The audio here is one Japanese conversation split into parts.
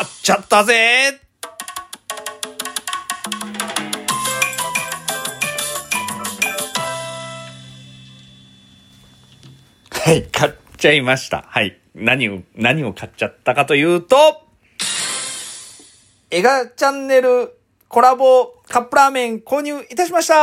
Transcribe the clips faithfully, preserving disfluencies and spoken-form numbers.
買っちゃったぜ。はい、買っちゃいました。はい。何を、何を買っちゃったかというと、エガチャンネルコラボカップラーメン購入いたしました。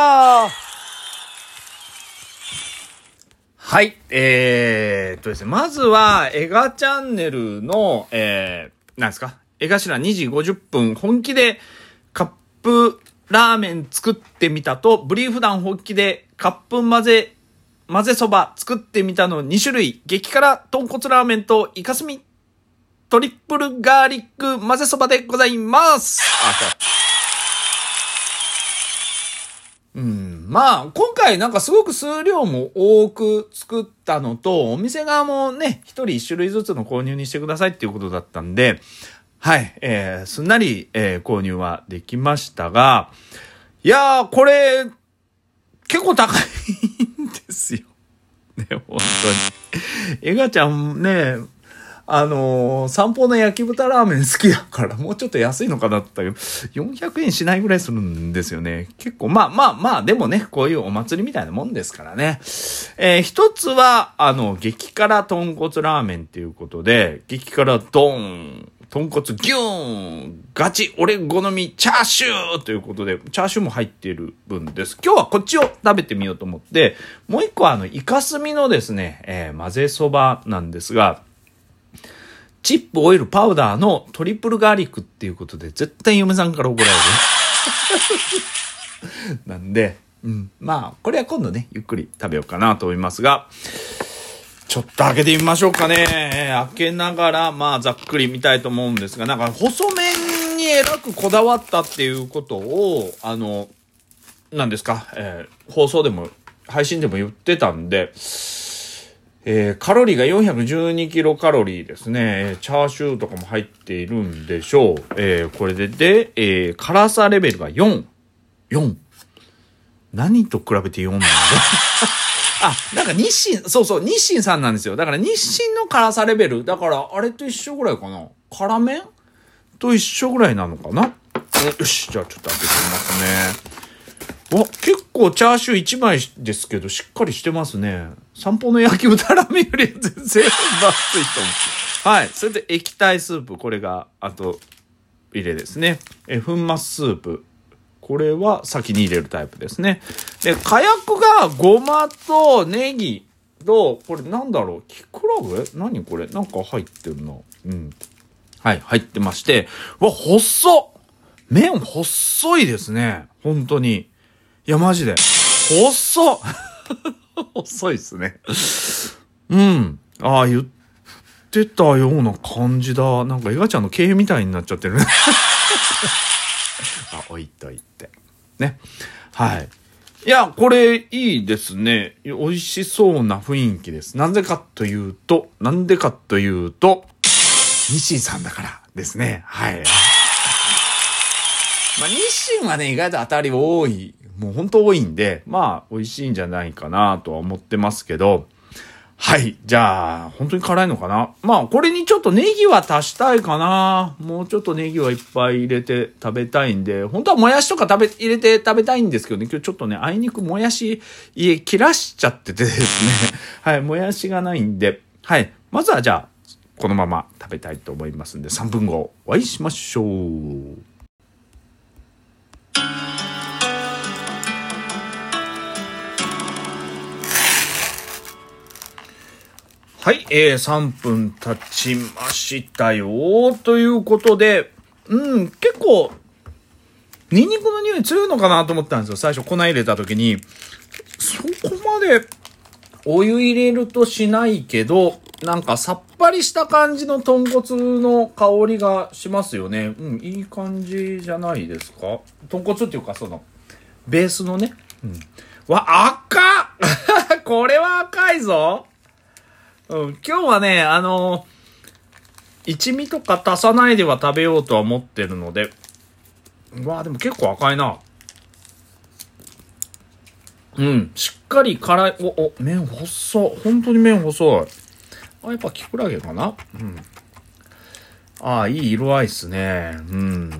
はい、えーっとですね、まずは、エガチャンネルの、えー、なんですか、エガシラにじごじゅっぷん本気でカップラーメン作ってみたと、ブリーフ団本気でカップ混ぜ、混ぜそば作ってみたのに種類、激辛豚骨ラーメンとイカスミトリプルガーリック混ぜそばでございます。あ、そう。うん、まあ、今回なんかすごく数量も多く作ったのと、お店側もね、一人一種類ずつの購入にしてくださいっていうことだったんで、はい、えー、すんなり、えー、購入はできましたが、いやー、これ、結構高いんですよ。ね、本当に。エガちゃんね、あのー、散歩の焼き豚ラーメン好きだから、もうちょっと安いのかなって言ったけど、よんひゃくえんしないぐらいするんですよね。結構、まあまあまあ、でもね、こういうお祭りみたいなもんですからね。えー、一つは、あの、激辛豚骨ラーメンっていうことで、激辛ドーン、豚骨ギューン、ガチ俺好みチャーシューということで、チャーシューも入っている分です。今日はこっちを食べてみようと思って、もう一個はあの、イカスミのですね、えー、混ぜそばなんですが、チップオイルパウダーのトリプルガーリックっていうことで、絶対嫁さんから怒られる。なんで、うん。まあ、これは今度ね、ゆっくり食べようかなと思いますが、ちょっと開けてみましょうかね。開けながら、まあ、ざっくり見たいと思うんですが、なんか、細麺にえらくこだわったっていうことを、あの、何ですか、えー、放送でも、配信でも言ってたんで、えー、カロリーがよんひゃくじゅうにキロカロリーですね。チャーシューとかも入っているんでしょう。えー、これで、で、えー、辛さレベルがよん。よん。何と比べてよんなんだあ、なんか日清、そうそう、日清さんなんですよ。だから日清の辛さレベル。だから、あれと一緒ぐらいかな。辛麺と一緒ぐらいなのかな。よし、じゃあちょっと開けてみますね。わ、結構チャーシューいちまいですけど、しっかりしてますね。散歩の焼き豚ラーメンより全然分厚いと思う。はい。それで液体スープ。これが、あと、入れですね。え、粉末スープ。これは先に入れるタイプですね。で、火薬がごまとネギと、これなんだろう、キクラゲ？何これ？なんか入ってるな。うん。はい、入ってまして。わ、細っ！麺細いですね。本当に。いや、マジで。細っ細いですね。うん。ああ、言ってたような感じだ。なんか、エガちゃんの経営みたいになっちゃってるね。あ、置いといて。ね。はい。いや、これいいですね。美味しそうな雰囲気です。なんでかというと、なんでかというと、日清さんだからですね。はい。まあ、日清はね、意外と当たり多い。もう本当多いんで、まあ、美味しいんじゃないかなとは思ってますけど、はい。じゃあ、本当に辛いのかな？まあ、これにちょっとネギは足したいかな。もうちょっとネギはいっぱい入れて食べたいんで、本当はもやしとか食べ、入れて食べたいんですけどね、今日ちょっとね、あいにくもやし、家切らしちゃっててですね。はい。もやしがないんで、はい。まずはじゃあ、このまま食べたいと思いますんで、さんぷんごお会いしましょう。はい、えー、さんぷん経ちましたよ。ということで、うん、結構、ニンニクの匂い強いのかなと思ったんですよ。最初粉入れた時に。そこまで、お湯入れるとしないけど、なんかさっぱりした感じの豚骨の香りがしますよね。うん、いい感じじゃないですか。豚骨っていうか、その、ベースのね。うん。わ、赤っこれは赤いぞ。うん、今日はね、あのー、一味とか足さないでは食べようとは思ってるので、うわーでも結構赤いな。うん、しっかり辛い、お、お、麺細っ。本当に麺細い。あ、やっぱキクラゲかな？うん。 ああ、いい色合いっすね。うん。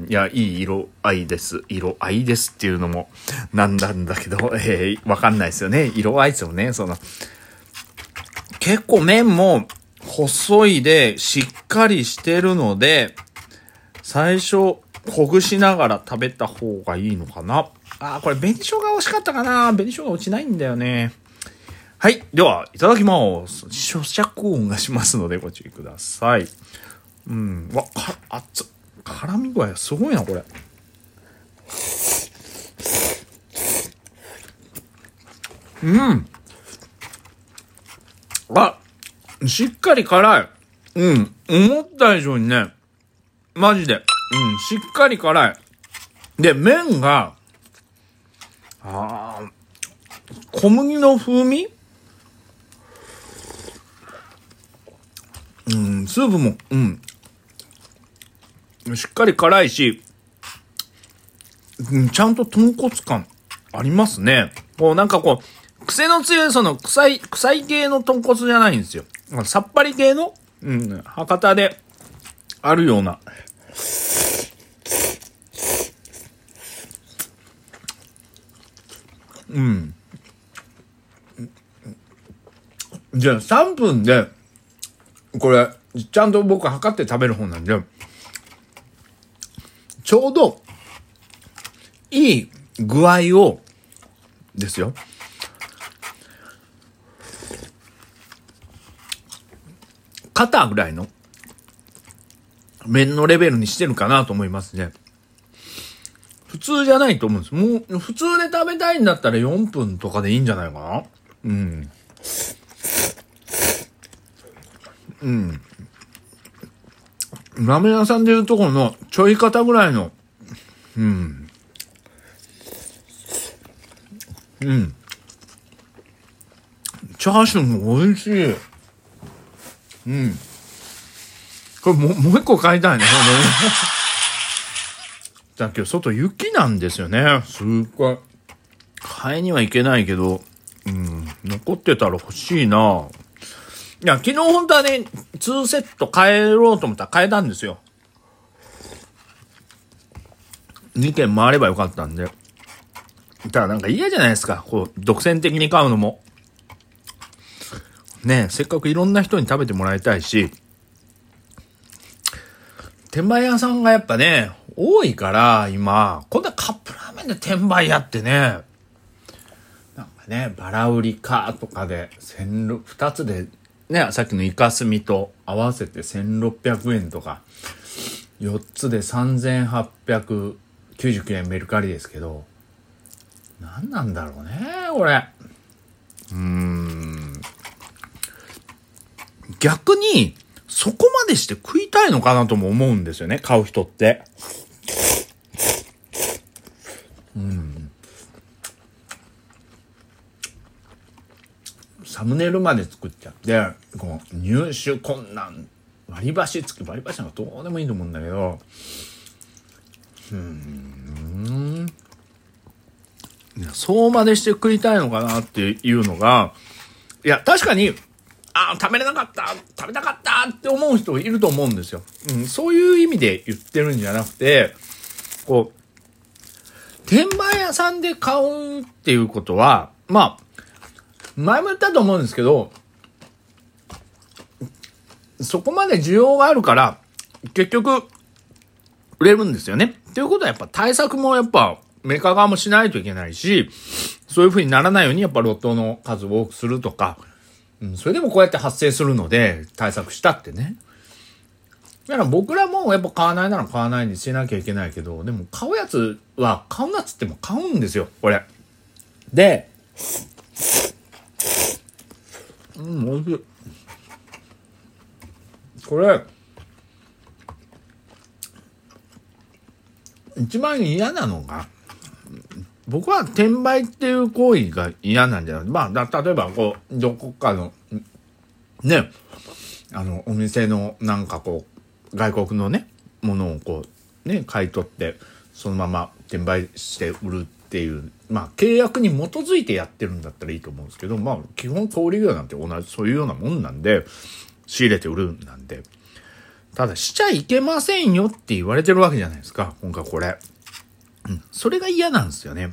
いや、いい色合いです。色合いですっていうのもなんなんだけど、えー、わかんないですよね。色合いですよね。その、結構麺も細いでしっかりしてるので、最初、ほぐしながら食べた方がいいのかな。ああ、これ紅生姜惜しかったかな。紅生姜落ちないんだよね。はい。では、いただきます。咀嚼音がしますのでご注意ください。うん。わ、か、熱っ。絡み具合すごいな、これ。うん。あ、しっかり辛い。うん。思った以上にね、マジで。うん。しっかり辛い。で、麺が、ああ、小麦の風味うん、スープも、うん。しっかり辛いし、うん、ちゃんと豚骨感ありますね。こうなんかこう、癖の強いその臭い、臭い系の豚骨じゃないんですよ。さっぱり系の、うん、博多であるような。うん。じゃあさんぷんで、これ、ちゃんと僕測って食べる方なんで、ちょうど、いい具合を、ですよ。肩ぐらいの麺のレベルにしてるかなと思いますね。普通じゃないと思うんです。もう、普通で食べたいんだったらよんぷんとかでいいんじゃないかな。うん。うん。ラーメン屋さんでいうところのちょい肩ぐらいの、うん。うん。チャーシューも美味しい。うん。これもう、もう一個買いたいね。だけど外雪なんですよね。すっごい。買いにはいけないけど、うん。残ってたら欲しいな。いや、昨日本当はね、にセット買えろうと思ったら買えたんですよ。にけん回ればよかったんで。ただなんか嫌じゃないですか。こう、独占的に買うのも。ねえ、せっかくいろんな人に食べてもらいたいし、転売屋さんがやっぱね、多いから、今、こんなカップラーメンで転売屋ってね、なんかね、バラ売りかとかで、千六、二つで、ね、さっきのイカスミと合わせてせんろっぴゃくえんとか、よっつでさんぜんはっぴゃくきゅうじゅうきゅうえんメルカリですけど、なんなんだろうね、これ。うーん。逆に、そこまでして食いたいのかなとも思うんですよね、買う人って。うん。サムネイルまで作っちゃって、こう入手困難、割り箸付き、割り箸なんかどうでもいいと思うんだけど、うーん。いや、そうまでして食いたいのかなっていうのが、いや、確かに、ああ、食べれなかった、食べたかったって思う人いると思うんですよ。うん、そういう意味で言ってるんじゃなくて、こう、転売屋さんで買うっていうことは、まあ、前も言ったと思うんですけど、そこまで需要があるから、結局、売れるんですよね。っていうことはやっぱ対策もやっぱメーカー側もしないといけないし、そういう風にならないようにやっぱロットの数を多くするとか、うん、それでもこうやって発生するので対策したってね。だから僕らもやっぱ買わないなら買わないにしなきゃいけないけど、でも買うやつは買うなっつっても買うんですよ、これ。で、うん、美味しい。これ、一番嫌なのが、僕は転売っていう行為が嫌なんじゃない。まあ、だ例えばこう、どこかの、ね、あの、お店のなんかこう、外国のね、ものをこう、ね、買い取って、そのまま転売して売るっていう、まあ、契約に基づいてやってるんだったらいいと思うんですけど、まあ、基本小売業なんて同じ、そういうようなもんなんで、仕入れて売るんなんで。 ただしちゃいけませんよって言われてるわけじゃないですか、今回これ。うん、それが嫌なんですよね。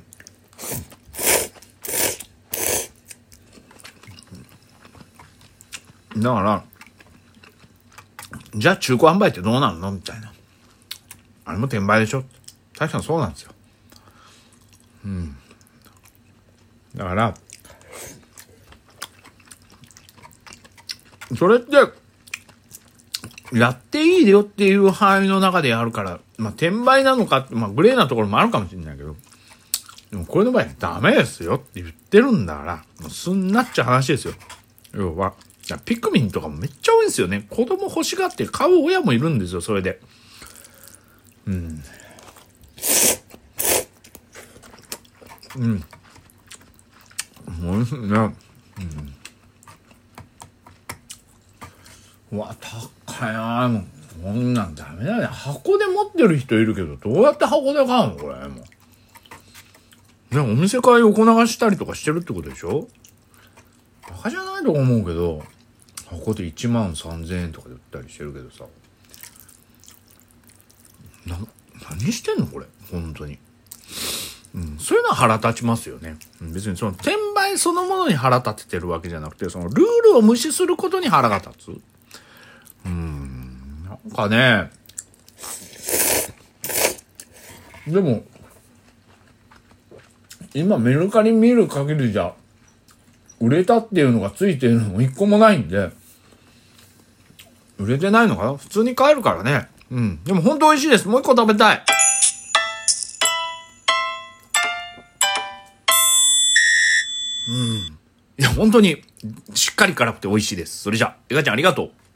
だから、じゃあ中古販売ってどうなるのみたいな。あれも転売でしょ。確かにそうなんですよ。うん。だから、それって、やっていいよっていう範囲の中でやるから、まあ、転売なのかって、まあ、グレーなところもあるかもしれないけど、でもこれの場合ダメですよって言ってるんだから、もうすんなっちゃう話ですよ。要は、ピクミンとかもめっちゃ多いんですよね。子供欲しがって買う親もいるんですよ、それで。うん。うん。おいしいね。うん。うわ、高いな。もうこんなんダメだね。箱で持ってる人いるけど、どうやって箱で買うのこれ。もう。ね、お店会横流したりとかしてるってことでしょ？バカじゃないと思うけど、箱でいちまんさんぜんえんとかで売ったりしてるけどさ。な、何してんのこれ。本当に。うん、そういうのは腹立ちますよね。別にその転売そのものに腹立ててるわけじゃなくて、そのルールを無視することに腹が立つ。うん、なんかね、でも、今メルカリ見る限りじゃ、売れたっていうのがついてるのも一個もないんで、売れてないのかな？普通に買えるからね。うん。でも本当美味しいです。もう一個食べたい。うん。いや、本当に、しっかり辛くて美味しいです。それじゃあ、エガちゃんありがとう。